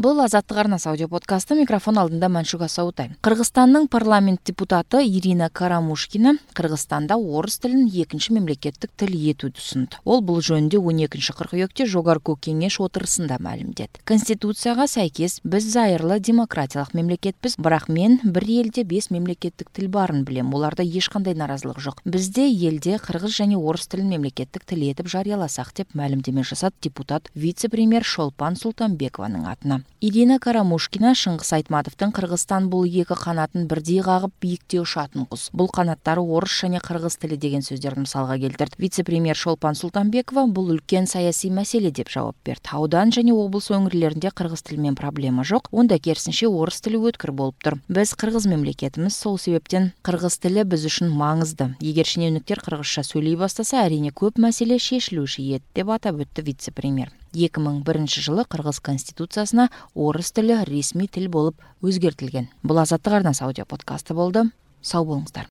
Бұл Азаттық арнасы аудиоподкасты, микрофон алдында Мәншүк Асаутай. Қырғызстанның парламент депутаты Ирина Карамушкина Қырғызстанда орыс тілін екінші мемлекеттік тіл етуді ұсынды. Ол бұл жөнінде 12 қыркүйекте Жоғарғы кеңеш отырысында мәлімдеді. Конституцияға сәйкес біз зайырлы демократиялық мемлекетпіз, бірақ мен бір елде 5 мемлекеттік тіл барын білем. Оларда ешқандай наразылық жоқ. Бізде елде қырғыз және орыс тілін мемлекеттік тіл етіп жарияласақ деп мәлімдеме жасады депутат вице-премьер Шолпан Султанбекованың атына. Ирина Карамушкина Шыңғыс Айтматовтың Қырғызстан бұл екі қанатын бірдей қағып биікте ұшатын құс. Бұл қанаттары орыс және қырғыз тілі деген сөздерді мысалға келтірді. Вице-премьер Шолпан Султанбекова бұл үлкен саяси мәселе деп жауап берді. Аудан және облыс өңірлерінде қырғыз тілімен проблема жоқ, онда керісінше орыс тілі өткір болып тұр. Біз қырғыз мемлекетіміз, сол себептен қырғыз тілі біз үшін маңызды. Егер шенеуніктер қырғызша сөйлей бастаса, әрине көп мәселе шешілуші еді деп атап өтті вице-премьер. 2001 жылы Қырғыз конституциясына орыс тілі ресми тіл болып өзгертілген. Бұл Азаттық арнасы аудиоподкасты болды. Сау болыңыздар.